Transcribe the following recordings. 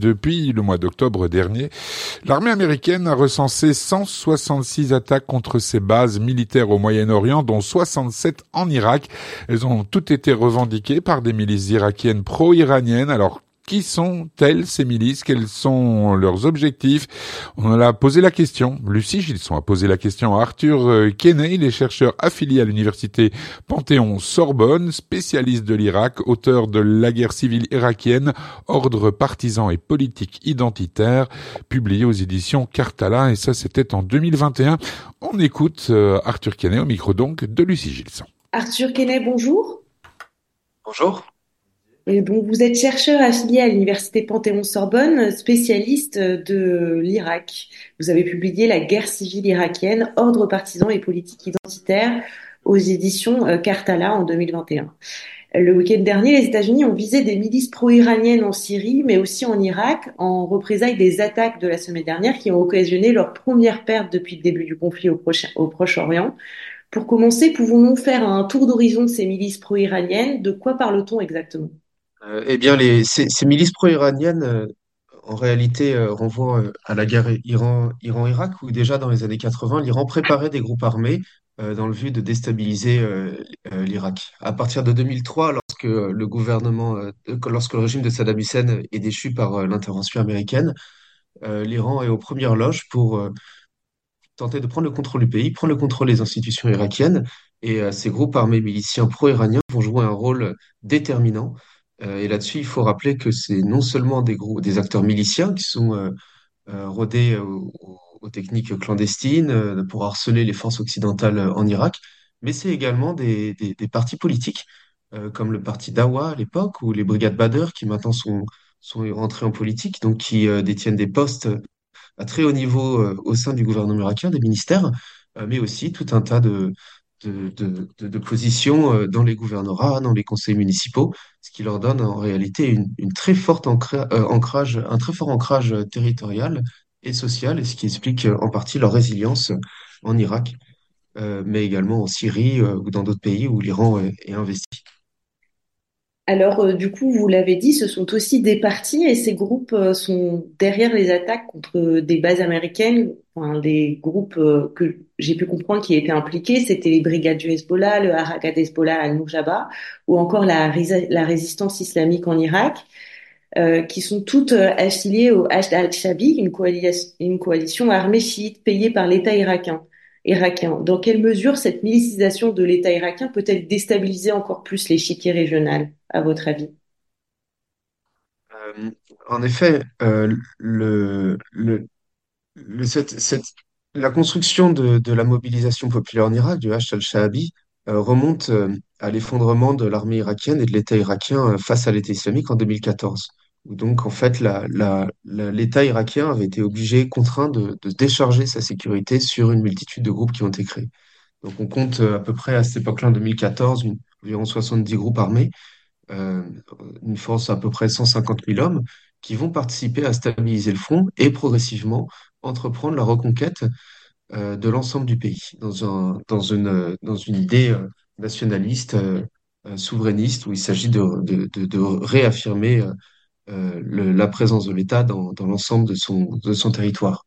Depuis le mois d'octobre dernier, l'armée américaine a recensé 166 attaques contre ses bases militaires au Moyen-Orient, dont 67 en Irak. Elles ont toutes été revendiquées par des milices irakiennes pro-iraniennes. Alors, qui sont-elles, ces milices? Quels sont leurs objectifs? On a posé la question. Lucie Gilson a posé la question à Arthur Kenney, il est chercheur affilié à l'université Panthéon-Sorbonne, spécialiste de l'Irak, auteur de La guerre civile irakienne, ordre partisan et politique identitaire, publié aux éditions Cartala, et ça c'était en 2021. On écoute Arthur Kenney au micro donc de Lucie Gilson. Arthur Kenney, bonjour. Bonjour. Et bon, vous êtes chercheur affilié à l'université Panthéon-Sorbonne, spécialiste de l'Irak. Vous avez publié La guerre civile irakienne, ordre partisan et politique identitaire aux éditions Cartala en 2021. Le week-end dernier, les États-Unis ont visé des milices pro-iraniennes en Syrie, mais aussi en Irak, en représailles des attaques de la semaine dernière qui ont occasionné leur première perte depuis le début du conflit au Proche-Orient. Pour commencer, pouvons-nous faire un tour d'horizon de ces milices pro-iraniennes? De quoi parle-t-on exactement? Eh bien, ces milices pro-iraniennes, en réalité, renvoient à la guerre Iran-Irak, où déjà dans les années 80, l'Iran préparait des groupes armés dans le but de déstabiliser l'Irak. À partir de 2003, lorsque le régime de Saddam Hussein est déchu par l'intervention américaine, l'Iran est aux premières loges pour tenter de prendre le contrôle du pays, prendre le contrôle des institutions irakiennes, et ces groupes armés miliciens pro-iraniens vont jouer un rôle déterminant. Et là-dessus, il faut rappeler que c'est non seulement des acteurs miliciens qui sont rodés aux techniques clandestines pour harceler les forces occidentales en Irak, mais c'est également des partis politiques, comme le parti Dawa à l'époque, ou les brigades Badr, qui maintenant sont rentrés en politique, donc qui détiennent des postes à très haut niveau au sein du gouvernement irakien, des ministères, mais aussi tout un tas de positions dans les gouvernorats, dans les conseils municipaux, ce qui leur donne en réalité une très forte ancrage, un très fort ancrage territorial et social, et ce qui explique en partie leur résilience en Irak, mais également en Syrie ou dans d'autres pays où l'Iran est investi. Alors, du coup, vous l'avez dit, ce sont aussi des partis et ces groupes sont derrière les attaques contre des bases américaines. Enfin, des groupes que j'ai pu comprendre qui étaient impliqués, c'était les brigades du Hezbollah, le Harakat Hezbollah al-Nujaba, ou encore la résistance islamique en Irak, qui sont toutes affiliées au Hashd al-Shabi, une coalition armée chiite payée par l'État irakien. Dans quelle mesure cette milicisation de l'État irakien peut-elle déstabiliser encore plus l'échiquier régional, à votre avis? Euh, En effet, la construction de la mobilisation populaire en Irak, du Hashd al-Shaabi, remonte à l'effondrement de l'armée irakienne et de l'État irakien face à l'État islamique en 2014. Où donc, en fait, l'État irakien avait été obligé, contraint de décharger sa sécurité sur une multitude de groupes qui ont été créés. Donc, on compte à peu près à cette époque-là, en 2014, environ 70 groupes armés, euh, une force à peu près 150 000 hommes, qui vont participer à stabiliser le front et progressivement entreprendre la reconquête de l'ensemble du pays dans une idée nationaliste, souverainiste, où il s'agit de réaffirmer la présence de l'État dans l'ensemble de son territoire.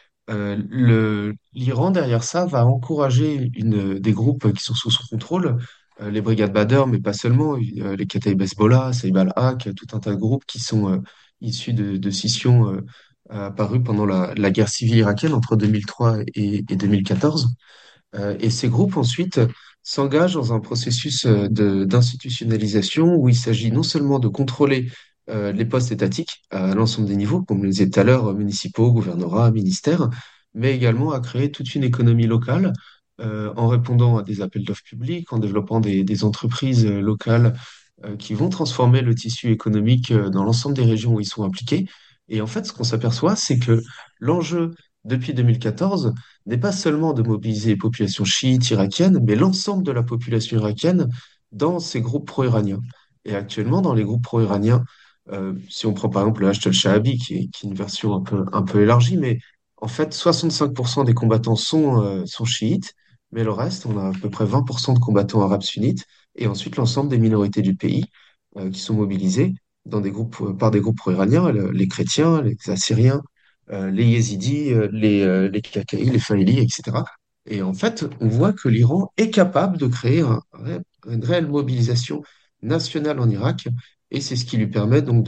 L'Iran, derrière ça, va encourager des groupes qui sont sous son contrôle, les brigades Badr, mais pas seulement, les Kataïb Hezbollah, Saïb al-Haq, tout un tas de groupes qui sont issus de scissions apparues pendant la guerre civile irakienne entre 2003 et 2014. Et ces groupes, ensuite, s'engagent dans un processus d'institutionnalisation où il s'agit non seulement de contrôler les postes étatiques à l'ensemble des niveaux, comme je le disais tout à l'heure, municipaux, gouvernorats, ministères, mais également à créer toute une économie locale en répondant à des appels d'offres publics, en développant des entreprises locales qui vont transformer le tissu économique dans l'ensemble des régions où ils sont impliqués. Et en fait, ce qu'on s'aperçoit, c'est que l'enjeu depuis 2014 n'est pas seulement de mobiliser les populations chiites irakiennes, mais l'ensemble de la population irakienne dans ces groupes pro-iraniens. Et actuellement, dans les groupes pro-iraniens, si on prend par exemple le Hashd al-Shaabi, qui est une version un peu élargie, mais en fait, 65% des combattants sont chiites, mais le reste, on a à peu près 20% de combattants arabes sunnites, et ensuite l'ensemble des minorités du pays qui sont mobilisées, dans des groupes, par des groupes pro-iraniens, les chrétiens, les Assyriens, les Yézidis, les Kakaï, les Faïlis, etc. Et en fait, on voit que l'Iran est capable de créer une réelle mobilisation nationale en Irak, et c'est ce qui lui permet donc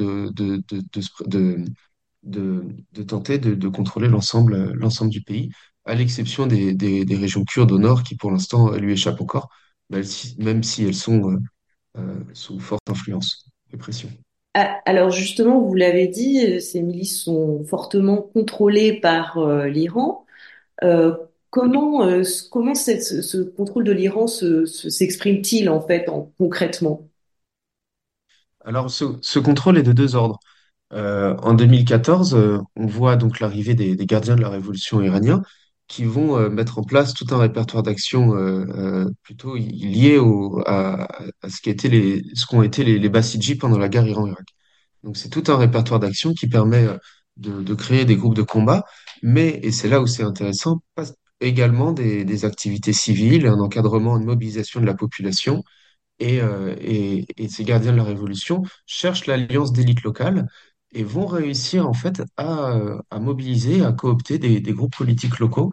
de tenter de contrôler l'ensemble du pays, à l'exception des régions kurdes au nord qui, pour l'instant, lui échappent encore, même si elles sont sous forte influence et pression. Ah, alors justement, vous l'avez dit, ces milices sont fortement contrôlées par l'Iran. Euh, comment ce contrôle de l'Iran s'exprime-t-il en fait concrètement? Alors, ce contrôle est de deux ordres. En 2014, on voit donc l'arrivée des gardiens de la révolution iranien qui vont mettre en place tout un répertoire d'actions plutôt liées à ce qu'ont été les Bassidji pendant la guerre Iran-Irak. Donc c'est tout un répertoire d'actions qui permet de créer des groupes de combat, mais, et c'est là où c'est intéressant, également des activités civiles, un encadrement, une mobilisation de la population et ces gardiens de la Révolution cherchent l'alliance d'élites locales et vont réussir en fait à mobiliser, à coopter des groupes politiques locaux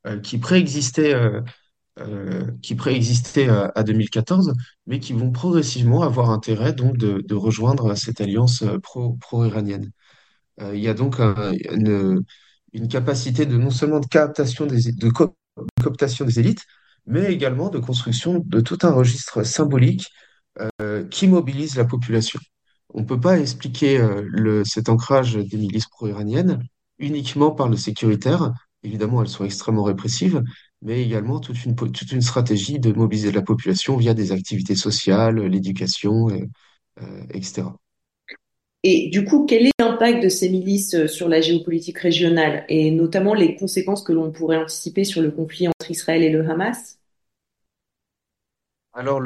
qui préexistaient à 2014, mais qui vont progressivement avoir intérêt donc de rejoindre cette alliance pro-iranienne. Il y a donc une capacité de non seulement de captation de cooptation des élites, mais également de construction de tout un registre symbolique qui mobilise la population. On ne peut pas expliquer cet ancrage des milices pro-iraniennes uniquement par le sécuritaire. Évidemment, elles sont extrêmement répressives, mais également toute une stratégie de mobiliser la population via des activités sociales, l'éducation, etc. Et du coup, quel est l'impact de ces milices sur la géopolitique régionale et notamment les conséquences que l'on pourrait anticiper sur le conflit entre Israël et le Hamas? Alors,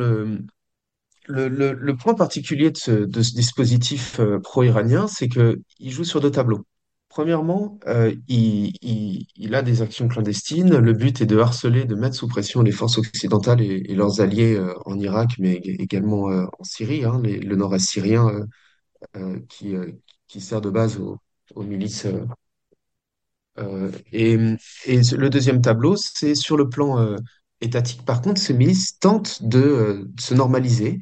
le point particulier de ce dispositif pro-iranien, c'est qu'il joue sur deux tableaux. Premièrement, il a des actions clandestines. Le but est de harceler, de mettre sous pression les forces occidentales et leurs alliés en Irak, mais également en Syrie, hein, le nord-est syrien euh, qui, euh, qui sert de base aux milices. Et le deuxième tableau, c'est sur le plan étatique. Par contre, ces milices tentent de se normaliser,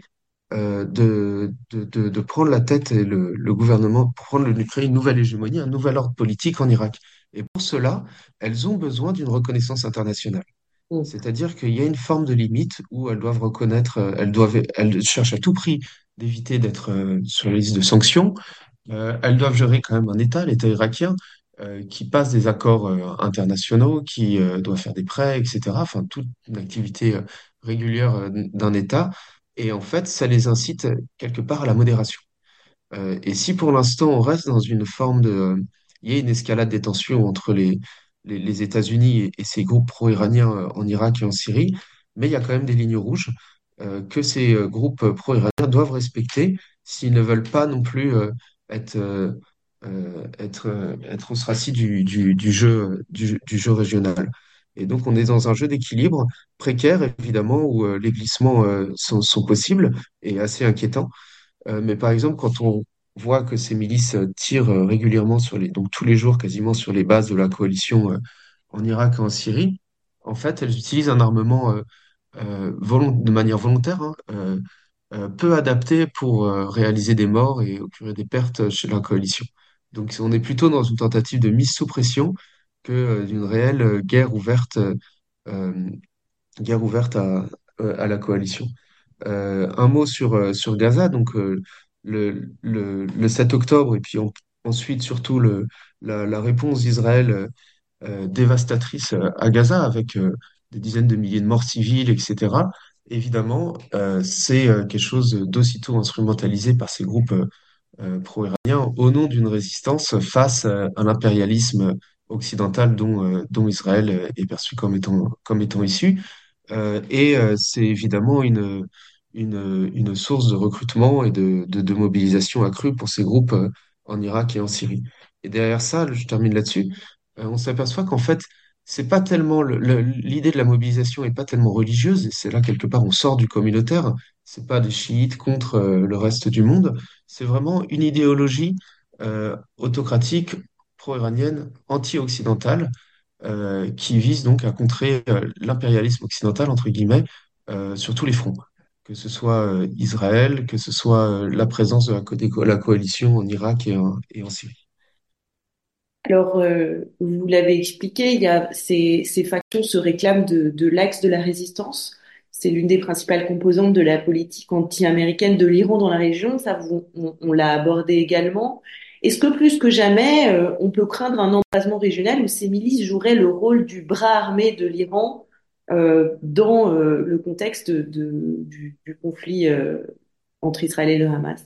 de prendre la tête et le gouvernement, pour créer une nouvelle hégémonie, un nouvel ordre politique en Irak. Et pour cela, elles ont besoin d'une reconnaissance internationale. Mm. C'est-à-dire qu'il y a une forme de limite où elles doivent reconnaître, elles cherchent à tout prix d'éviter d'être sur la liste de sanctions. Elles doivent gérer quand même un État, l'État irakien, qui passe des accords internationaux, qui doit faire des prêts, etc. Enfin, toute une activité régulière d'un État. Et en fait, ça les incite quelque part à la modération. Et si pour l'instant on reste dans une forme il y a une escalade des tensions entre les États-Unis et ces groupes pro-iraniens en Irak et en Syrie, mais il y a quand même des lignes rouges que ces groupes pro-iraniens doivent respecter s'ils ne veulent pas non plus être, être ostracis du jeu régional. Et donc on est dans un jeu d'équilibre précaire, évidemment, où les glissements sont possibles et assez inquiétants. Mais par exemple, quand on voit que ces milices tirent régulièrement donc tous les jours quasiment sur les bases de la coalition en Irak et en Syrie, en fait, elles utilisent un armement de manière volontaire, hein, peu adapté pour réaliser des morts et occurer des pertes chez la coalition. Donc on est plutôt dans une tentative de mise sous pression que d'une réelle euh, guerre ouverte à la coalition. Un mot sur Gaza, donc le 7 octobre, et puis ensuite surtout la réponse d'Israël dévastatrice à Gaza, avec des dizaines de milliers de morts civiles, etc. Évidemment, c'est quelque chose d'aussitôt instrumentalisé par ces groupes pro-iraniens au nom d'une résistance face à l'impérialisme occidental dont Israël est perçu comme étant issu. C'est évidemment une source de recrutement et de mobilisation accrue pour ces groupes en Irak et en Syrie. Et derrière ça, je termine là-dessus, on s'aperçoit qu'en fait, c'est pas tellement l'idée de la mobilisation est pas tellement religieuse, et c'est là quelque part on sort du communautaire, c'est pas des chiites contre le reste du monde. C'est vraiment une idéologie autocratique, pro-iranienne, anti-occidentale, qui vise donc à contrer l'impérialisme occidental, entre guillemets, sur tous les fronts. Que ce soit Israël, que ce soit la présence de la coalition en Irak et en Syrie. Alors, vous l'avez expliqué, il y a ces factions se réclament de l'axe de la résistance. C'est l'une des principales composantes de la politique anti-américaine de l'Iran dans la région. Ça, on l'a abordé également. Est-ce que plus que jamais, on peut craindre un embrasement régional où ces milices joueraient le rôle du bras armé de l'Iran dans le contexte du conflit entre Israël et le Hamas?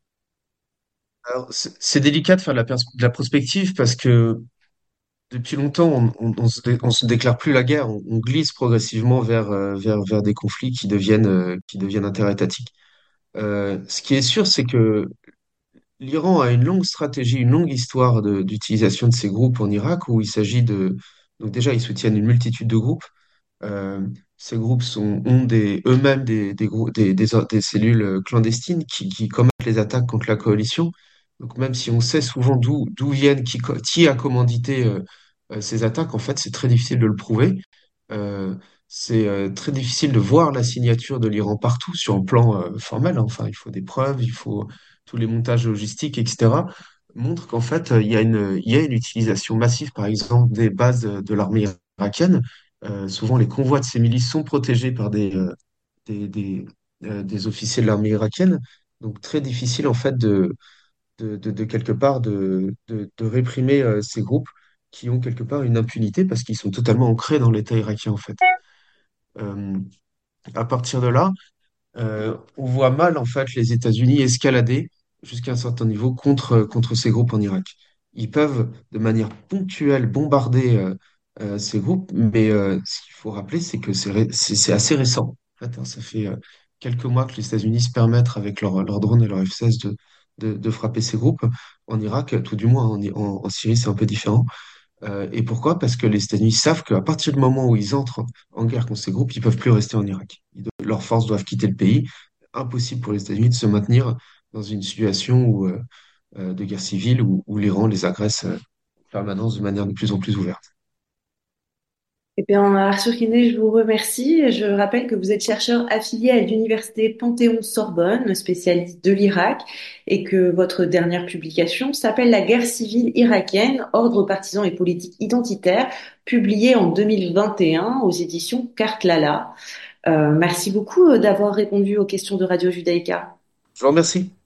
Alors, c'est délicat de faire de la prospective parce que depuis longtemps, on se déclare plus la guerre, on glisse progressivement vers des conflits qui deviennent interétatiques. Ce qui est sûr, c'est que l'Iran a une longue stratégie, une longue histoire d'utilisation de ces groupes en Irak où il s'agit de... Donc déjà, ils soutiennent une multitude de groupes. Euh, Ces groupes ont eux-mêmes des cellules clandestines qui commettent les attaques contre la coalition. Donc même si on sait souvent d'où viennent, qui a commandité ces attaques, en fait, c'est très difficile de le prouver. Euh, c'est très difficile de voir la signature de l'Iran partout sur un plan formel, hein. Enfin, il faut des preuves, il faut tous les montages logistiques, etc. Montrent qu'en fait, il y a une utilisation massive, par exemple, des bases de l'armée irakienne. Souvent, les convois de ces milices sont protégés par des, des, des officiers de l'armée irakienne. Donc, très difficile, en fait, de quelque part de réprimer ces groupes qui ont quelque part une impunité parce qu'ils sont totalement ancrés dans l'État irakien, en fait. Euh, à partir de là, on voit mal en fait les États-Unis escalader jusqu'à un certain niveau contre ces groupes en Irak. Ils peuvent de manière ponctuelle bombarder ces groupes, mais ce qu'il faut rappeler, c'est que c'est assez récent. En fait, hein. Ça fait quelques mois que les États-Unis se permettent avec leurs drones et leurs F-16 de frapper ces groupes. En Irak, tout du moins, en Syrie, c'est un peu différent. Et pourquoi? Parce que les États-Unis savent qu'à partir du moment où ils entrent en guerre contre ces groupes, ils peuvent plus rester en Irak. Leurs forces doivent quitter le pays. Impossible pour les États-Unis de se maintenir dans une situation de guerre civile où l'Iran les agresse en permanence de manière de plus en plus ouverte. Eh bien, Arthur Kiné, je vous remercie. Je rappelle que vous êtes chercheur affilié à l'université Panthéon-Sorbonne, spécialiste de l'Irak, et que votre dernière publication s'appelle La guerre civile irakienne, ordre partisan et politique identitaire, publiée en 2021 aux éditions Cartlala. Merci beaucoup d'avoir répondu aux questions de Radio Judaïka. Je vous remercie.